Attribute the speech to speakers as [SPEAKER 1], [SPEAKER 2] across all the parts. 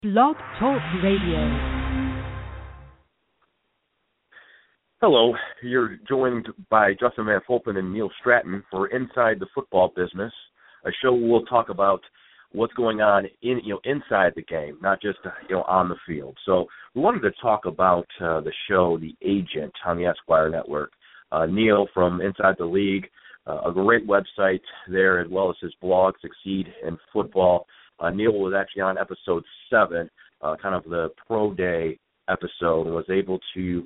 [SPEAKER 1] Blog Talk Radio.
[SPEAKER 2] Hello, you're joined by Justin Van Fulpen and Neil Stratton for Inside the Football Business, a show where we'll talk about what's going on inside the game, not just on the field. So we wanted to talk about the show, The Agent, on the Esquire Network. Neil from Inside the League, a great website there, as well as his blog, Succeed in Football. Neil was actually on episode 7, kind of the pro day episode, and was able to,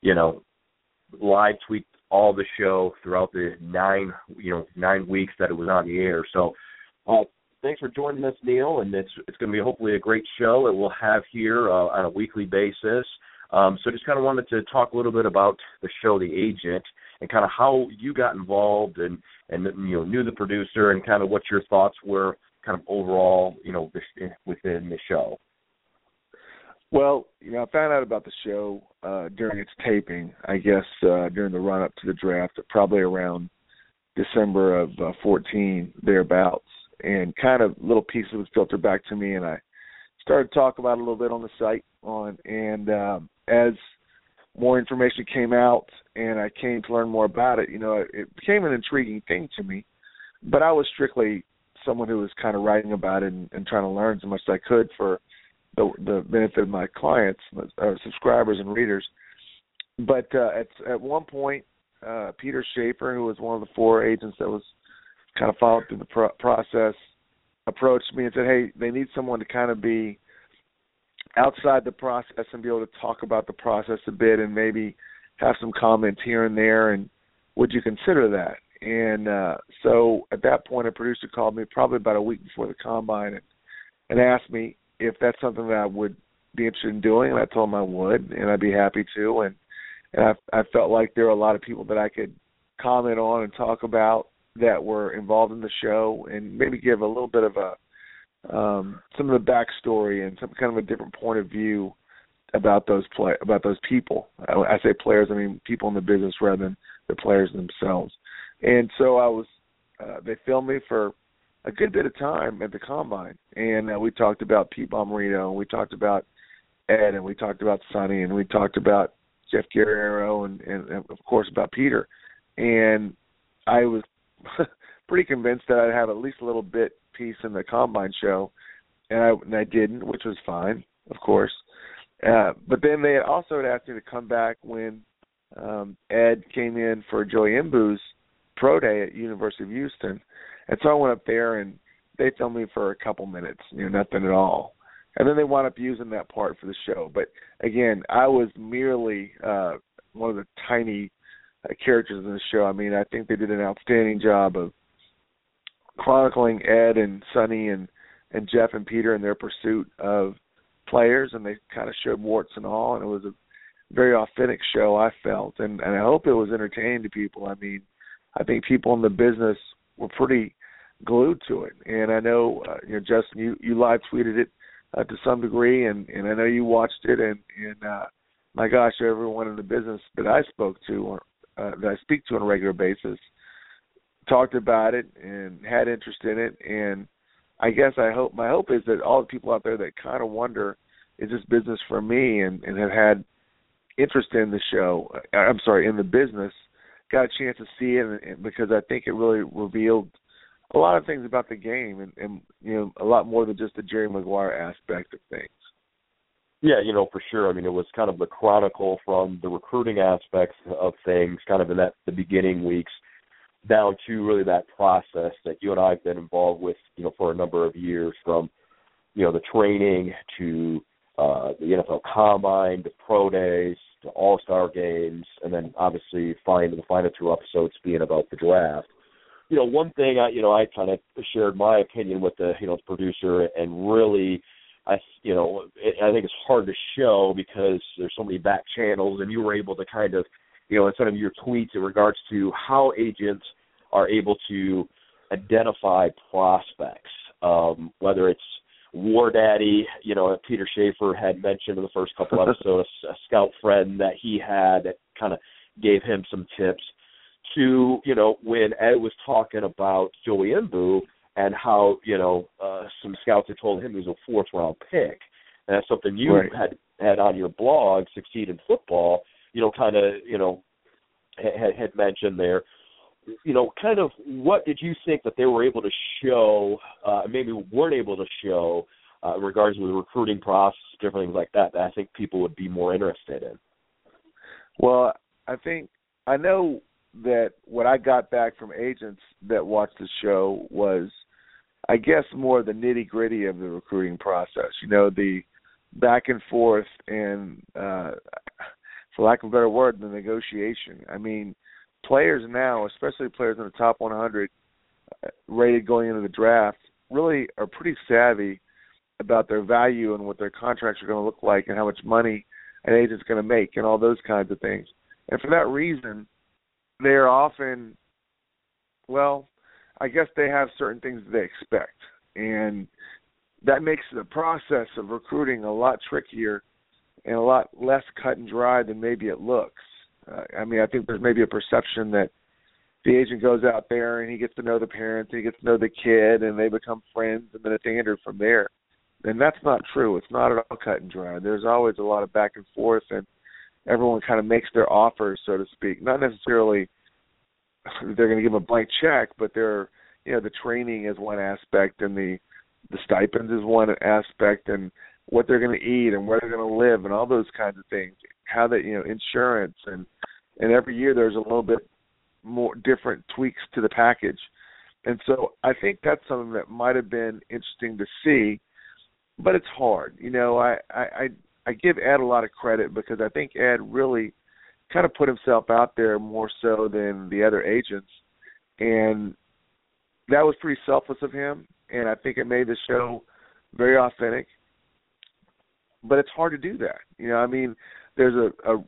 [SPEAKER 2] live tweet all the show throughout the 9 weeks that it was on the air. So thanks for joining us, Neil, and it's going to be hopefully a great show that we'll have here on a weekly basis. So just kind of wanted to talk a little bit about the show, The Agent, and kind of how you got involved and knew the producer, and kind of what your thoughts were kind of overall, within the show.
[SPEAKER 3] Well, I found out about the show during its taping, I guess, during the run-up to the draft, probably around December of 14, thereabouts, and kind of little pieces would filter back to me, and I started to talk about it a little bit on the site, and as more information came out and I came to learn more about it, it became an intriguing thing to me, but I was strictly someone who was kind of writing about it and trying to learn as much as I could for the benefit of my clients, subscribers and readers. But at one point, Peter Schaefer, who was one of the 4 agents that was kind of followed through the process, approached me and said, hey, they need someone to kind of be outside the process and be able to talk about the process a bit and maybe have some comments here and there, and would you consider that? And so at that point, a producer called me probably about a week before the Combine and asked me if that's something that I would be interested in doing, and I told him I would, and I'd be happy to. And I felt like there were a lot of people that I could comment on and talk about that were involved in the show, and maybe give a little bit of some of the backstory and some kind of a different point of view about those people. I say players, I mean people in the business rather than the players themselves. And so they filmed me for a good bit of time at the Combine, and we talked about Pete Bomarito, and we talked about Ed, and we talked about Sonny, and we talked about Jeff Guerrero, and of course about Peter. And I was pretty convinced that I'd have at least a little bit piece in the Combine show, and I didn't, which was fine, of course. But then they also had asked me to come back when Ed came in for Joey Imbu's pro day at University of Houston. And so I went up there, and they filmed me for a couple minutes, nothing at all. And then they wound up using that part for the show. But, again, I was merely one of the tiny characters in the show. I mean, I think they did an outstanding job of chronicling Ed and Sonny and Jeff and Peter in their pursuit of players, and they kind of showed warts and all, and it was a very authentic show, I felt. And I hope it was entertaining to people. I mean, I think people in the business were pretty glued to it. And I know, Justin, you live tweeted it to some degree, and I know you watched it. And my gosh, everyone in the business that I spoke to, that I speak to on a regular basis, talked about it and had interest in it. And I guess my hope is that all the people out there that kind of wonder, is this business for me, and have had interest in the show, in the business, got a chance to see it, and because I think it really revealed a lot of things about the game, and a lot more than just the Jerry Maguire aspect of things.
[SPEAKER 2] Yeah, for sure. I mean, it was kind of the chronicle from the recruiting aspects of things, kind of in the beginning weeks, down to really that process that you and I have been involved with, for a number of years, from, the training to the NFL Combine, to pro days, to all-star games, and then obviously the final 2 episodes being about the draft. One thing I kind of shared my opinion with the producer, and really I think it's hard to show because there's so many back channels, and you were able to kind of in some of your tweets in regards to how agents are able to identify prospects, whether it's War Daddy, Peter Schaefer had mentioned in the first couple episodes, a scout friend that he had that kind of gave him some tips, to, when Ed was talking about Joey Imbu and how, some scouts had told him he was a 4th-round pick. and that's something you had on your blog, Succeed in Football, kind of, had mentioned there. Kind of what did you think that they were able to show, maybe weren't able to show, in regards to the recruiting process, different things like that I think people would be more interested in?
[SPEAKER 3] Well, I know that what I got back from agents that watched the show was, I guess, more the nitty-gritty of the recruiting process, the back and forth and, for lack of a better word, the negotiation. I mean, players now, especially players in the top 100 rated going into the draft, really are pretty savvy about their value and what their contracts are going to look like and how much money an agent's going to make and all those kinds of things. And for that reason, they're often, well, I guess they have certain things that they expect. And that makes the process of recruiting a lot trickier and a lot less cut and dry than maybe it looks. I think there's maybe a perception that the agent goes out there and he gets to know the parents, and he gets to know the kid, and they become friends, and then it's Andrew from there. And that's not true. It's not at all cut and dry. There's always a lot of back and forth, and everyone kind of makes their offers, so to speak. Not necessarily they're going to give them a blank check, but they're, the training is one aspect, and the stipends is one aspect, and what they're going to eat and where they're going to live and all those kinds of things. How they, insurance, and every year there's a little bit more different tweaks to the package. And so I think that's something that might have been interesting to see, but it's hard. I give Ed a lot of credit because I think Ed really kind of put himself out there more so than the other agents, and that was pretty selfless of him, and I think it made the show very authentic. But it's hard to do that. There's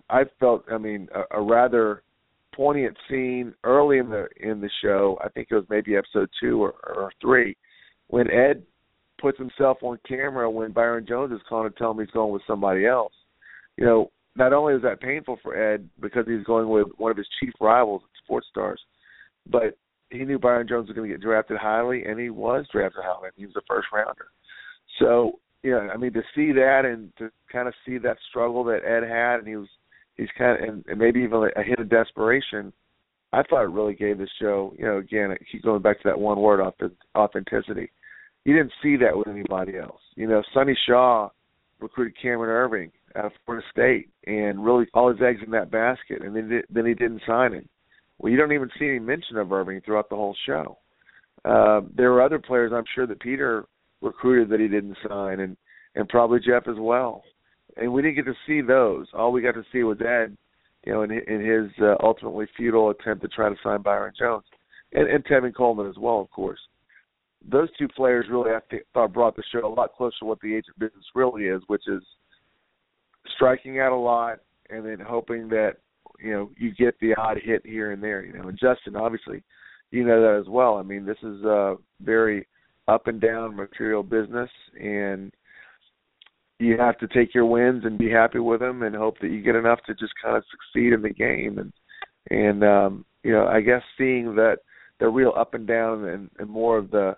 [SPEAKER 3] a rather poignant scene early in the show. I think it was maybe episode 2 or 3, when Ed puts himself on camera when Byron Jones is calling to tell him he's going with somebody else. Not only is that painful for Ed because he's going with one of his chief rivals at Sports Stars, but he knew Byron Jones was going to get drafted highly, and he was drafted highly. He was a first rounder. So, to see that and to kind of see that struggle that Ed had, and he's kind of, and maybe even a hit of desperation, I thought it really gave the show, again, I keep going back to that one word, authenticity. You didn't see that with anybody else. Sonny Shaw recruited Cameron Irving out of Florida State and really all his eggs in that basket, and then he didn't sign him. Well, you don't even see any mention of Irving throughout the whole show. There were other players, I'm sure, that Peter recruited that he didn't sign, and probably Jeff as well. And we didn't get to see those. All we got to see was Ed, in his ultimately futile attempt to try to sign Byron Jones, and Tevin Coleman as well, of course. Those two players really, I thought, brought the show a lot closer to what the agent business really is, which is striking out a lot and then hoping that, you get the odd hit here and there. And Justin, obviously, that as well. This is a very up and down material business, and you have to take your wins and be happy with them and hope that you get enough to just kind of succeed in the game. And I guess seeing that the real up and down and more of a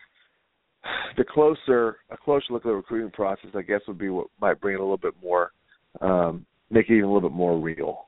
[SPEAKER 3] closer look at the recruiting process, I guess, would be what might bring it a little bit more, make it even a little bit more real.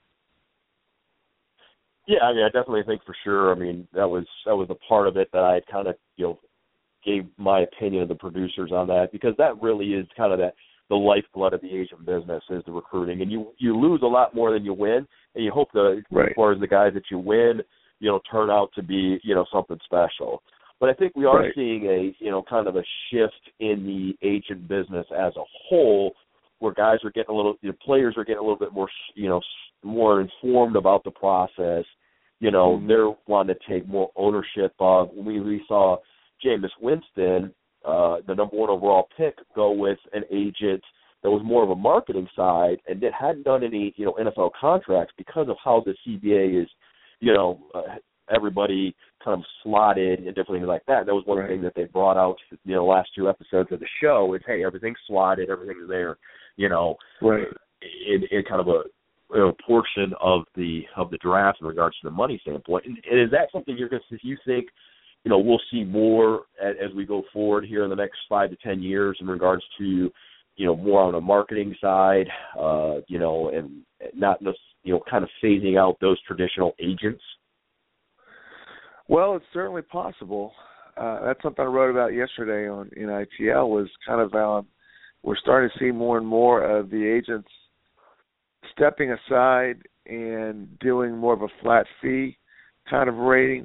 [SPEAKER 2] Yeah, I definitely think for sure. That was a part of it that I kind of, gave my opinion of the producers on that, because that really is kind of the lifeblood of the agent business is the recruiting, and you lose a lot more than you win, and you hope that as far as the guys that you win, turn out to be, something special. But I think we are seeing a, kind of a shift in the agent business as a whole, where guys are getting players are getting a little bit more, more informed about the process. They're wanting to take more ownership of. We saw Jameis Winston, the number 1 overall pick, go with an agent that was more of a marketing side and that hadn't done any, NFL contracts because of how the CBA is, everybody kind of slotted and different things like that. That was one thing that they brought out, last 2 episodes of the show is, hey, everything's slotted, everything's there, in kind of a portion of the draft in regards to the money standpoint. And is that something you think, we'll see more as we go forward here in the next 5 to 10 years in regards to, more on the marketing side, and not just, kind of phasing out those traditional agents?
[SPEAKER 3] Well, it's certainly possible. That's something I wrote about yesterday in ITL, was kind of we're starting to see more and more of the agents stepping aside and doing more of a flat fee kind of rating,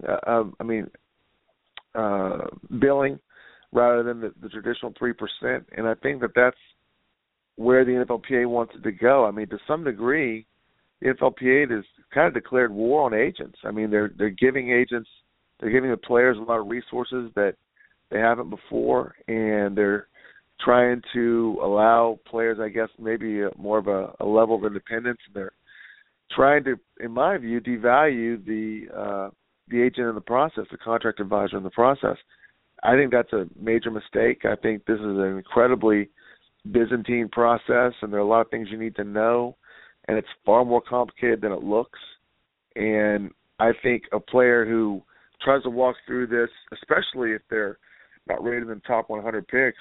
[SPEAKER 3] billing, rather than the traditional 3%. And I think that's where the NFLPA wants it to go. I mean, to some degree, the NFLPA has kind of declared war on agents. I mean, they're giving the players a lot of resources that they haven't before, and they're trying to allow players, I guess, maybe more of a level of independence. And they're trying to, in my view, devalue the agent in the process, the contract advisor in the process. I think that's a major mistake. I think this is an incredibly Byzantine process, and there are a lot of things you need to know, and it's far more complicated than it looks. And I think a player who tries to walk through this, especially if they're not rated in the top 100 picks,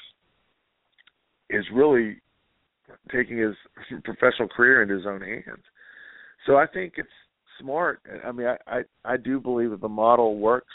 [SPEAKER 3] is really taking his professional career into his own hands. So I think it's smart. I mean, I do believe that the model works,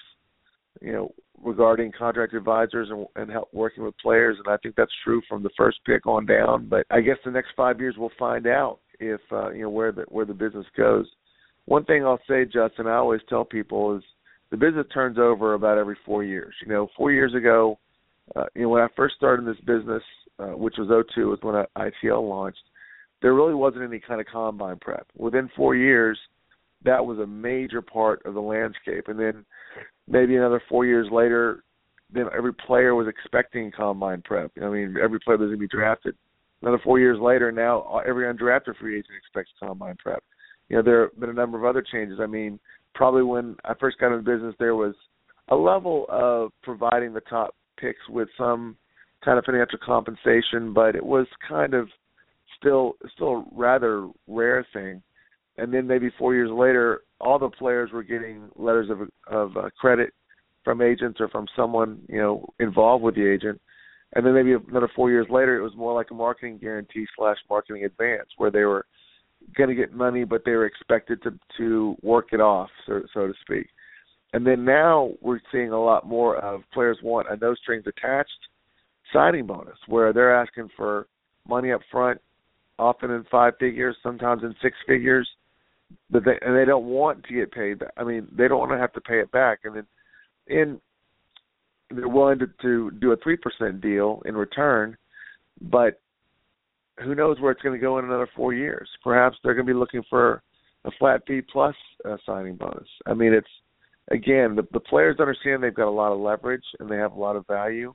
[SPEAKER 3] regarding contract advisors and help working with players, and I think that's true from the first pick on down. But I guess the next 5 years we'll find out if where the business goes. One thing I'll say, Justin, I always tell people is the business turns over about every 4 years. 4 years ago, when I first started in this business, which was 2002, was when ITL launched, there really wasn't any kind of combine prep. Within 4 years, that was a major part of the landscape. And then maybe another 4 years later, then every player was expecting combine prep. I mean, every player was going to be drafted. Another 4 years later, now every undrafted free agent expects combine prep. There have been a number of other changes. I mean, probably when I first got into the business, there was a level of providing the top picks with some kind of financial compensation, but it was kind of still a rather rare thing. And then maybe 4 years later, all the players were getting letters of credit from agents or from someone, involved with the agent. And then maybe another 4 years later, it was more like a marketing guarantee / marketing advance, where they were going to get money, but they were expected to work it off, so to speak. And then now we're seeing a lot more of players want a no strings attached signing bonus, where they're asking for money up front, often in 5 figures, sometimes in 6 figures, but they don't want to get paid back. I mean, they don't want to have to pay it back, and then they're willing to do a 3% deal in return, but who knows where it's going to go in another 4 years. Perhaps they're going to be looking for a flat fee plus a signing bonus. I mean, it's, again, the players understand they've got a lot of leverage and they have a lot of value,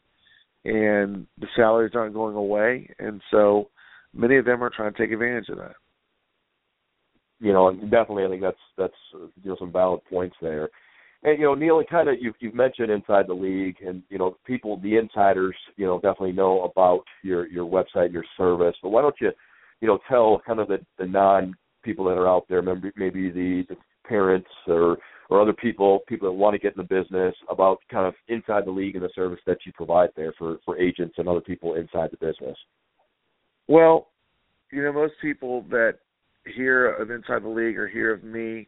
[SPEAKER 3] and the salaries aren't going away, and so many of them are trying to take advantage of that.
[SPEAKER 2] Definitely, I think that's some valid points there. And Neil, kind of you've mentioned Inside the League, and people, the insiders, definitely know about your website, your service. But why don't you, tell kind of the non people that are out there, maybe the parents or other people that want to get in the business, about kind of Inside the League and the service that you provide there for agents and other people inside the business.
[SPEAKER 3] Well, most people that hear of Inside the League or hear of me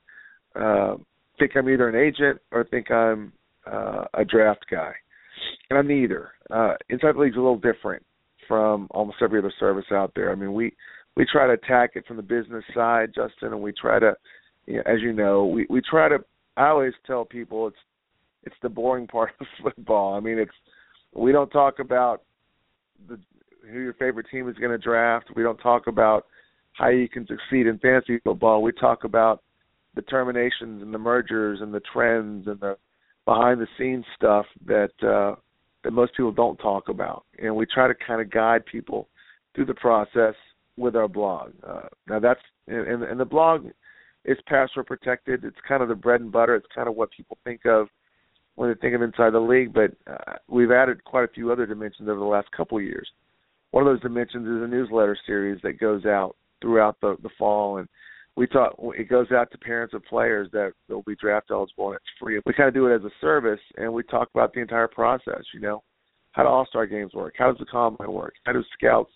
[SPEAKER 3] think I'm either an agent or think I'm a draft guy. And I'm neither. Inside the League's a little different from almost every other service out there. I mean, we try to attack it from the business side, Justin, and we try to, as you know, we try to, I always tell people it's the boring part of football. I mean, we don't talk about who your favorite team is going to draft. We don't talk about how you can succeed in fantasy football. We talk about the terminations and the mergers and the trends and the behind-the-scenes stuff that most people don't talk about. And we try to kind of guide people through the process with our blog. Now that's and the blog is password protected. It's kind of the bread and butter. It's kind of what people think of when they think of Inside the League. But we've added quite a few other dimensions over the last couple of years. One of those dimensions is a newsletter series that goes out throughout the fall, and it goes out to parents of players that will be draft eligible, and it's free. We kind of do it as a service, and we talk about the entire process, how do all-star games work? How does the combine work? How do scouts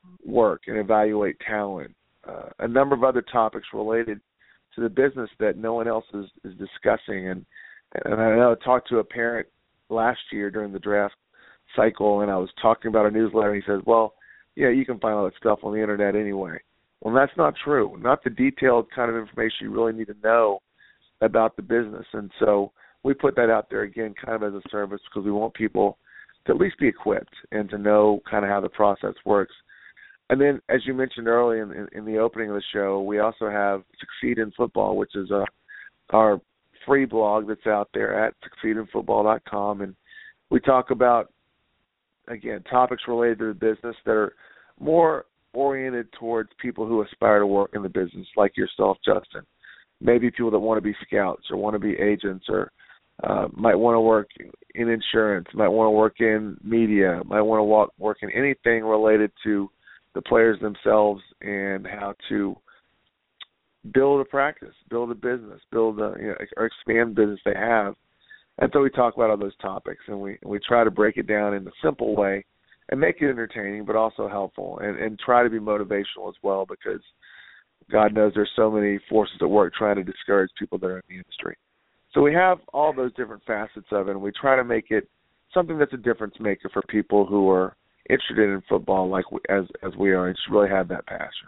[SPEAKER 3] work and evaluate talent, a number of other topics related to the business that no one else is discussing. And I know I talked to a parent last year during the draft cycle, and I was talking about a newsletter, and he says, well, yeah, you can find all that stuff on the internet anyway. Well, that's not true. Not the detailed kind of information you really need to know about the business. And so we put that out there, again, kind of as a service because we want people to at least be equipped and to know kind of how the process works. And then, as you mentioned early in the opening of the show, we also have Succeed in Football, which is our free blog that's out there at succeedinfootball.com. And we talk about, again, topics related to the business that are more oriented towards people who aspire to work in the business, like yourself, Justin. Maybe people that want to be scouts or want to be agents or might want to work in insurance, might want to work in media, might want to work in anything related to the players themselves and how to build a practice, build a business, or expand the business they have. And so we talk about all those topics, and we try to break it down in a simple way and make it entertaining but also helpful and try to be motivational as well, because God knows there's so many forces at work trying to discourage people that are in the industry. So we have all those different facets of it, and we try to make it something that's a difference maker for people who are interested in football as we are, and just really have that passion.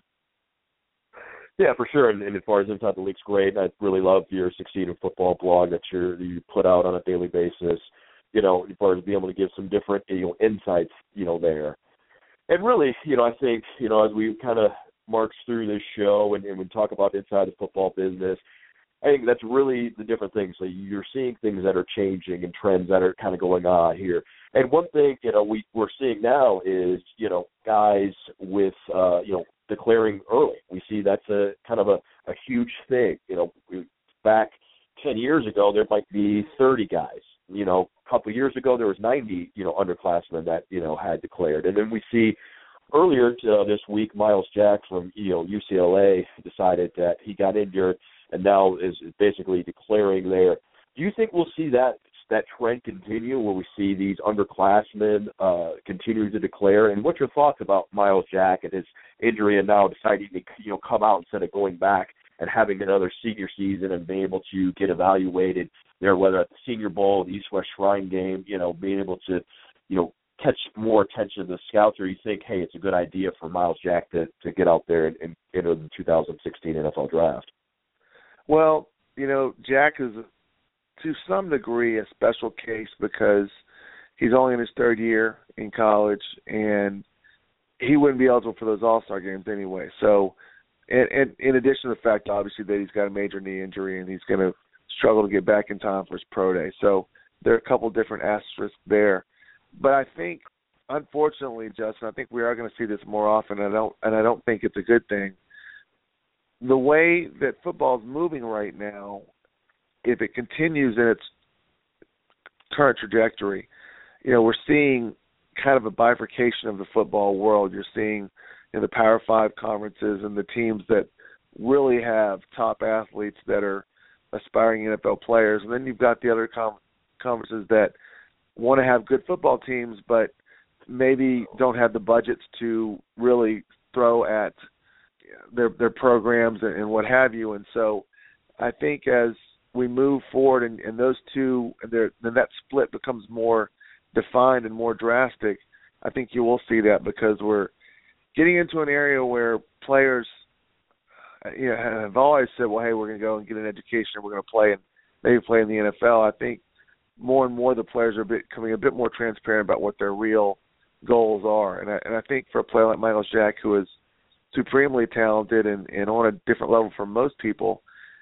[SPEAKER 2] Yeah, for sure. And as far as Inside the League's great. I really love your Succeed in Football blog that you put out on a daily basis, as far as being able to give some different, insights, there. And really, I think, as we kind of march through this show and we talk about inside the football business, I think that's really the different things. So you're seeing things that are changing and trends that are kind of going on here. And one thing, we're seeing now is, guys with, declaring early. We see that's a kind of a huge thing. Back 10 years ago, there might be 30 guys. A couple of years ago, there was 90, underclassmen that, had declared. And then we see earlier this week, Miles Jack from, UCLA decided that he got injured and now is basically declaring there. Do you think we'll see that trend continue where we see these underclassmen continue to declare? And what's your thoughts about Miles Jack and his injury and now deciding to come out instead of going back and having another senior season and being able to get evaluated there, whether at the Senior Bowl, the East-West Shrine Game, being able to, catch more attention of the scouts? Or you think, hey, it's a good idea for Miles Jack to get out there and enter the 2016 NFL Draft?
[SPEAKER 3] Well, Jack is to some degree a special case because he's only in his third year in college, and he wouldn't be eligible for those All-Star games anyway. So, and in addition to the fact, obviously, that he's got a major knee injury and he's going to struggle to get back in time for his pro day. So there are a couple different asterisks there. But I think, unfortunately, Justin, I think we are going to see this more often, and I don't think it's a good thing. The way that football is moving right now, if it continues in its current trajectory, we're seeing kind of a bifurcation of the football world. You're seeing the Power 5 conferences and the teams that really have top athletes that are aspiring NFL players. And then you've got the other conferences that want to have good football teams but maybe don't have the budgets to really throw at their programs and what have you. And so I think as we move forward and those two, then that split becomes more defined and more drastic, I think you will see that because we're getting into an area where players have always said, well, hey, we're going to go and get an education and we're going to play and maybe play in the NFL. I think more and more the players are becoming a bit more transparent about what their real goals are. And I think for a player like Miles Jack, who is supremely talented and on a different level from most people,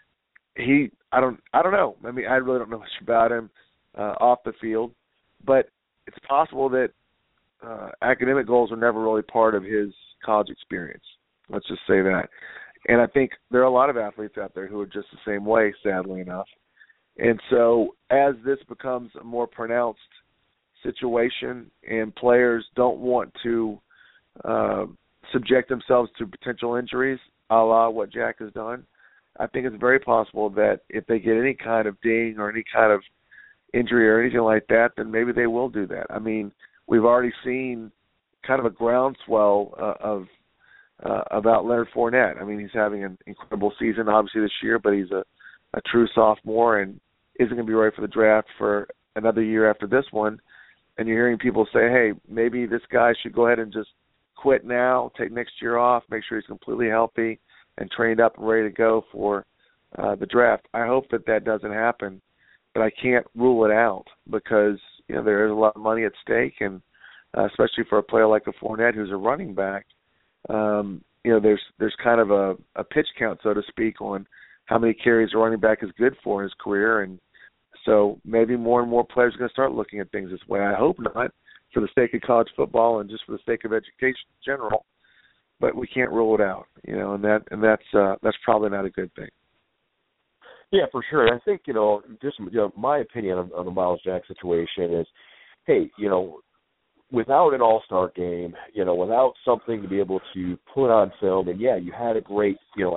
[SPEAKER 3] I don't know. I mean, I really don't know much about him off the field, but it's possible that academic goals are never really part of his college experience. Let's just say that. And I think there are a lot of athletes out there who are just the same way, sadly enough. And so as this becomes a more pronounced situation and players don't want to subject themselves to potential injuries, a la what Jack has done, I think it's very possible that if they get any kind of ding or any kind of injury or anything like that, then maybe they will do that. I mean, we've already seen kind of a groundswell about Leonard Fournette. I mean, he's having an incredible season, obviously, this year, but he's a true sophomore and isn't going to be ready for the draft for another year after this one. And you're hearing people say, hey, maybe this guy should go ahead and just quit now, take next year off, make sure he's completely healthy and trained up and ready to go for the draft. I hope that doesn't happen, but I can't rule it out because, there is a lot of money at stake, and especially for a player like a Fournette who's a running back, there's kind of a pitch count, so to speak, on how many carries a running back is good for in his career. And so maybe more and more players are going to start looking at things this way. I hope not, for the sake of college football and just for the sake of education in general. But we can't rule it out, and that's probably not a good thing.
[SPEAKER 2] Yeah, for sure. And I think, just my opinion on the Myles Jack situation is, hey, without an all-star game, without something to be able to put on film, and yeah, you had a great,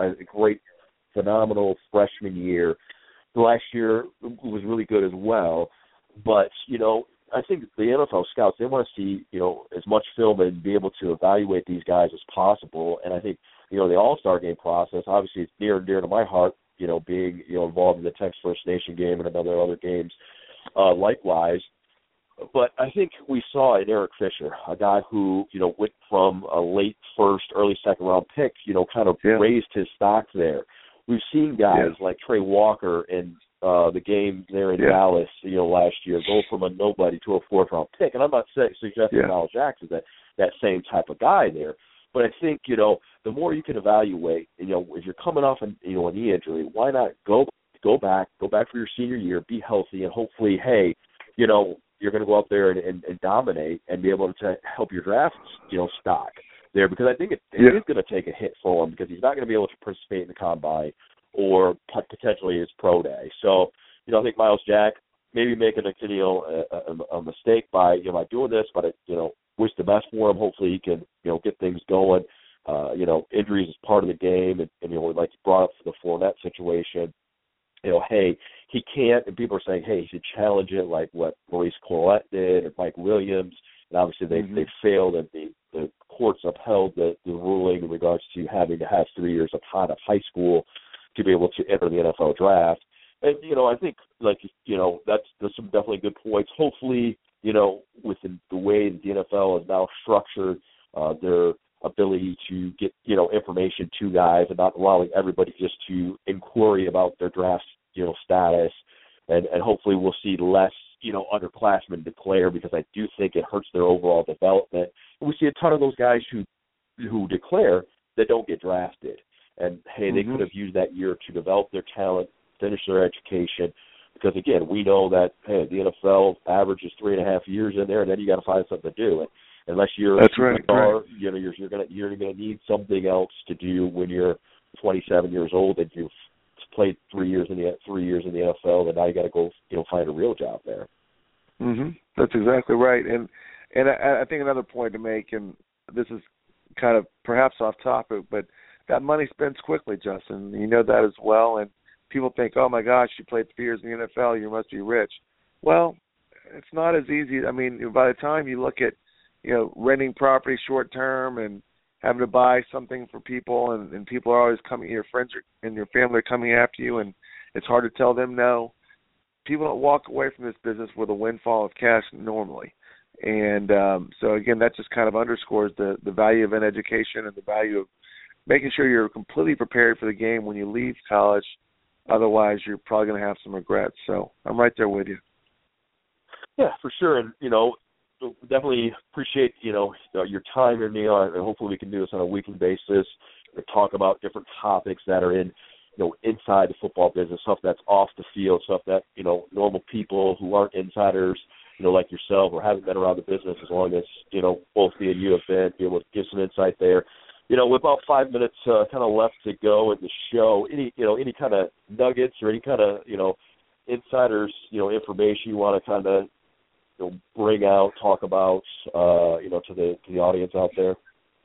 [SPEAKER 2] phenomenal freshman year. The last year was really good as well, but, I think the NFL scouts, they want to see, as much film and be able to evaluate these guys as possible. And I think, the all-star game process, obviously it's near and dear to my heart, being, involved in the Texas First Nation game and other games likewise. But I think we saw in Eric Fisher, a guy who, went from a late first, early second round pick, kind of raised his stock there. We've seen guys like Trey Walker in the game there in Dallas, last year, go from a nobody to a fourth round pick. And I'm not suggesting Myles Jack is that same type of guy there. But I think, the more you can evaluate, if you're coming off a knee injury, why not go back for your senior year, be healthy, and hopefully, hey, you're going to go out there and dominate and be able to help your draft, stock there, because I think it is going to take a hit for him because he's not going to be able to participate in the combine or potentially his pro day. So, I think Myles Jack maybe making a mistake by doing this, but I wish the best for him. Hopefully he can get things going. Injuries is part of the game, and like you brought up the Fournette situation. Hey, he can't, and people are saying, hey, he should challenge it like what Maurice Clarett did or Mike Williams. And obviously they failed, and the courts upheld the ruling in regards to having to have 3 years of high school to be able to enter the NFL draft. And, I think, that's some definitely good points. Hopefully, with the way the NFL is now structured, their ability to get, information to guys and not allowing everybody just to inquiry about their draft, status. And hopefully we'll see less, underclassmen declare, because I do think it hurts their overall development. And we see a ton of those guys who declare that don't get drafted. And, hey, they could have used that year to develop their talent, finish their education, because, again, we know that, hey, the NFL averages 3.5 years in there, and then you got to find something to do. And unless you're a superstar, you're going to need something else to do when you're 27 years old and you've played 3 years in the NFL, and now you got to go, find a real job there.
[SPEAKER 3] That's exactly right. And I think another point to make, and this is kind of perhaps off topic, but that money spends quickly, Justin. You know that as well. And people think, oh, my gosh, you played 3 years in the NFL, you must be rich. Well, it's not as easy. I mean, by the time you look at, renting property short term and having to buy something for people, and people are always coming, your friends and your family are coming after you, and it's hard to tell them no. People don't walk away from this business with a windfall of cash normally. And so, again, that just kind of underscores the value of an education and the value of making sure you're completely prepared for the game when you leave college. Otherwise, you're probably going to have some regrets. So I'm right there with you.
[SPEAKER 2] Yeah, for sure. And, definitely appreciate, your time here, Neil. And hopefully we can do this on a weekly basis to talk about different topics that are in, inside the football business, stuff that's off the field, stuff that, normal people who aren't insiders, like yourself or haven't been around the business as long as, both me and you have been, be able to give some insight there. With about 5 minutes kind of left to go in the show, any kind of nuggets or any kind of, insiders, information you want to kind of, bring out, talk about, to the audience out there?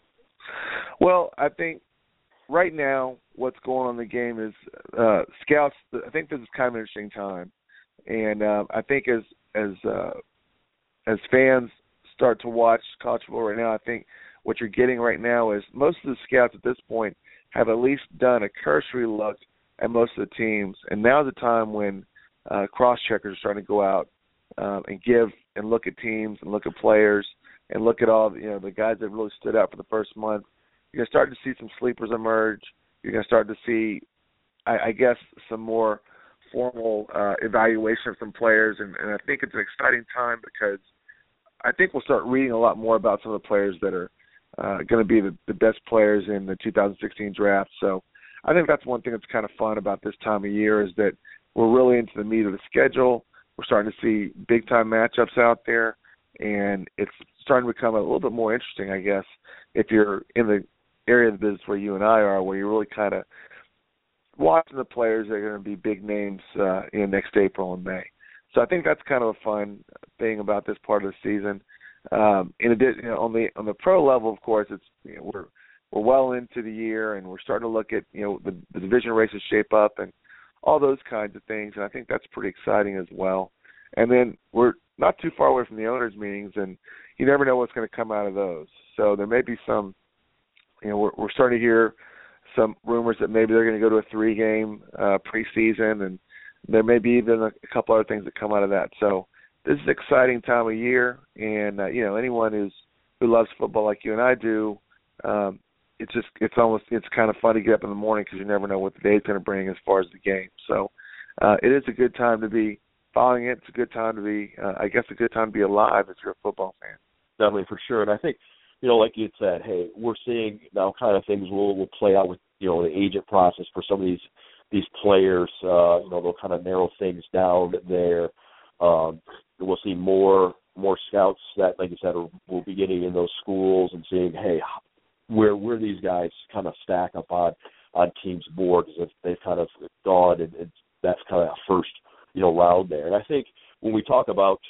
[SPEAKER 3] Well, I think right now what's going on in the game is scouts. I think this is kind of an interesting time, and I think as fans start to watch college football right now, I think what you're getting right now is most of the scouts at this point have at least done a cursory look at most of the teams, and now's the time when cross-checkers are starting to go out and give and look at teams and look at players and look at all the guys that really stood out for the first month. You're going to start to see some sleepers emerge. You're going to start to see, I guess, some more formal evaluation of some players, and I think it's an exciting time because I think we'll start reading a lot more about some of the players that are going to be the best players in the 2016 draft. So I think that's one thing that's kind of fun about this time of year is that we're really into the meat of the schedule. We're starting to see big-time matchups out there, and it's starting to become a little bit more interesting, I guess, if you're in the area of the business where you and I are, where you're really kind of watching the players that are going to be big names in next April and May. So I think that's kind of a fun thing about this part of the season. In addition, on the pro level, of course, it's we're well into the year, and we're starting to look at the division races shape up and all those kinds of things, and I think that's pretty exciting as well. And then we're not too far away from the owners' meetings, and you never know what's going to come out of those. So there may be some, we're starting to hear some rumors that maybe they're going to go to a 3-game preseason, and there may be even a couple other things that come out of that. So this is an exciting time of year, and anyone who loves football like you and I do, it's kind of fun to get up in the morning because you never know what the day's going to bring as far as the game. So it is a good time to be following it. It's a good time to be, a good time to be alive if you're a football fan.
[SPEAKER 2] Definitely, for sure. And I think, like you had said, hey, we're seeing now kind of things will play out with, the agent process for some of these players. They'll kind of narrow things down there. We'll see more scouts that, like you said, will be getting in those schools and seeing, hey, where these guys kind of stack up on teams' boards if they've kind of gone, and that's kind of first, round there. And I think when we talk about,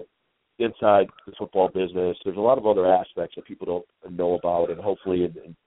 [SPEAKER 2] inside the football business, there's a lot of other aspects that people don't know about, and hopefully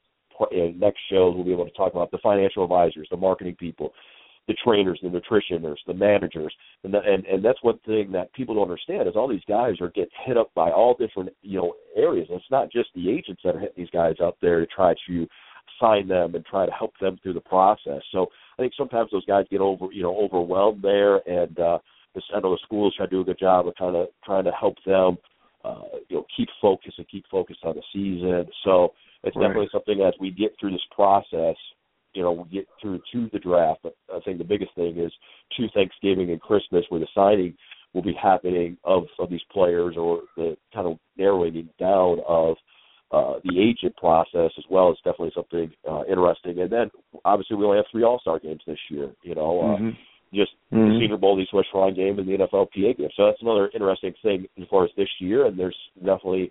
[SPEAKER 2] in next shows we'll be able to talk about the financial advisors, the marketing people, the trainers, the nutritionists, the managers, and that's one thing that people don't understand is all these guys are getting hit up by all different areas. And it's not just the agents that are hitting these guys up there to try to sign them and try to help them through the process. So I think sometimes those guys get overwhelmed there, and I know the schools try to do a good job of trying to help them keep focused on the season. So it's definitely something as we get through this process. We get through to the draft, but I think the biggest thing is to Thanksgiving and Christmas, where the signing will be happening of these players, or the kind of narrowing down of the agent process as well is definitely something interesting. And then obviously we only have 3 All-Star games this year. The Senior Bowl, the East West Shrine game, and the NFLPA game. So that's another interesting thing as far as this year. And there's definitely,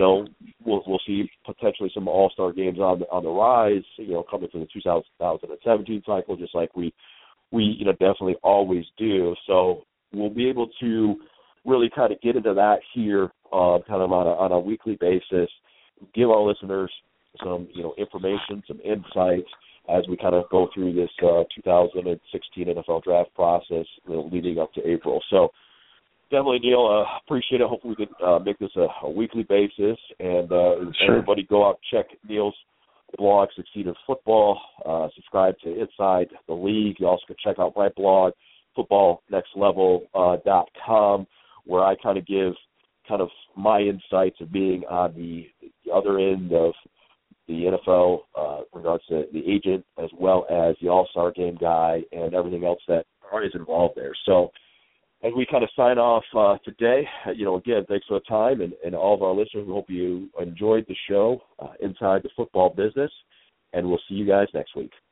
[SPEAKER 2] we'll see potentially some All-Star games on the rise, coming from the 2017 cycle, just like we definitely always do. So we'll be able to really kind of get into that here, kind of on a weekly basis, give our listeners some, information, some insights as we kind of go through this 2016 NFL draft process, leading up to April. So definitely, Neil, appreciate it. Hopefully we can make this a weekly basis. And everybody go out, check Neil's blog, Succeed in Football. Subscribe to Inside the League. You also can check out my blog, footballnextlevel.com, where I kind of give kind of my insights of being on the other end of the NFL, regards to the agent as well as the All-Star game guy and everything else that is involved there. So as we kind of sign off today, again, thanks for the time, and all of our listeners, we hope you enjoyed the show, Inside the Football Business, and we'll see you guys next week.